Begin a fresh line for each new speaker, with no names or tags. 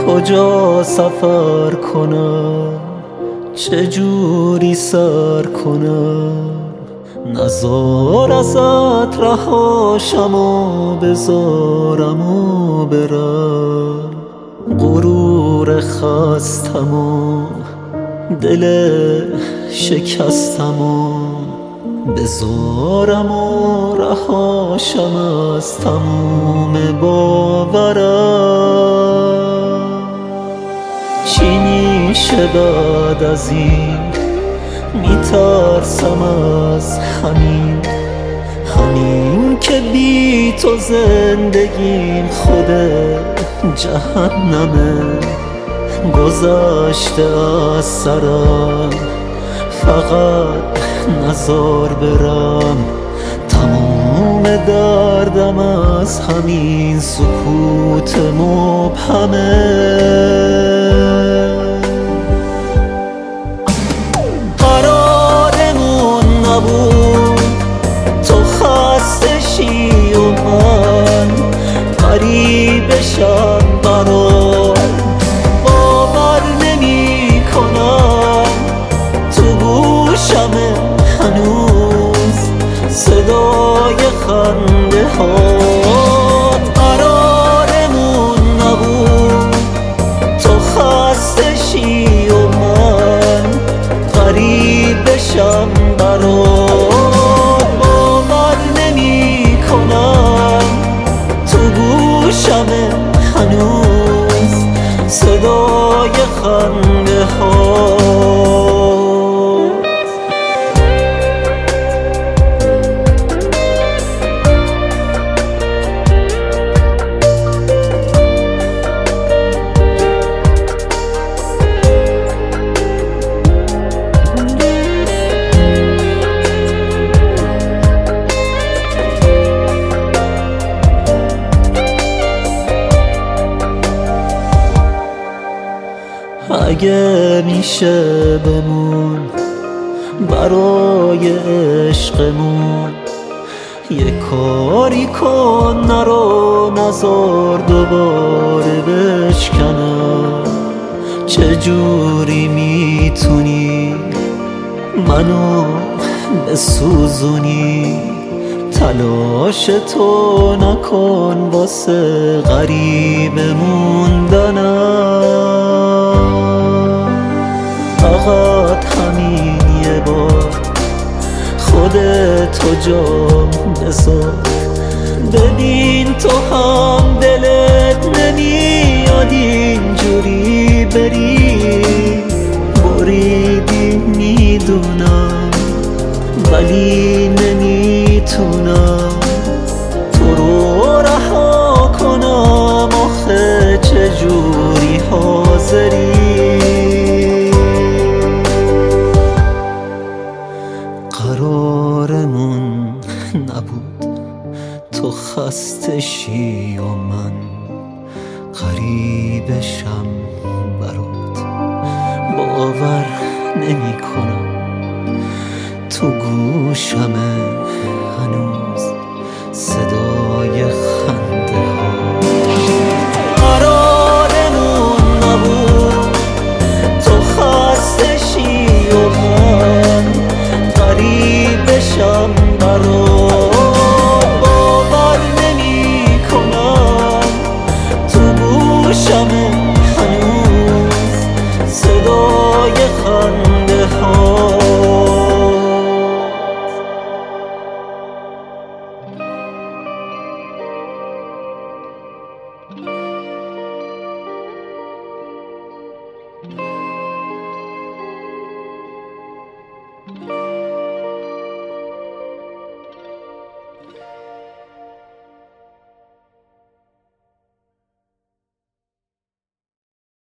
کجا سفر کنم، چجوری سر کنم، نزار ازت رهاشم و بذارم و برم. غرور خستم و دل شکستم و بذارم و رهاشم از تموم باورم. چی میشه بعد از این؟ میترسم از همین که بی تو زندگیم خود جهنمه. گذشته از سرم فقط نزار برم، تمام دردم از همین سکوت مبهمه. قرارمون نبود تو خسته شی و من غریب شم برات. باور نمی کنم تو گوشمه هنوز صدای خنده هات. قرارمون نبود تو خسته شی و من غریب شم برات. باور نمی کنم تو گوشمه هنوز صدای خنده هات. اگه میشه بمون برای عشقمون، یه کاری کن نرو نزار دوباره بشکنم. چجوری میتونی منو بسوزونی؟ تلاش تو نکن واسه غریب موندنم. فقط همین یه بار خودتو جام بذار، ببین تو هم دلت نمیاد اینجوری بری. بریدی میدونم ولی نمیتونم تو رو رها کنم. آخه چجوری حاضری؟ قرارمون نبود تو خسته شی و من غریبشم برات. باور نمی کنم تو گوشمه هنوز صدای خنده ها. قرارمون نبود تو خسته شی و من غریبشم برات.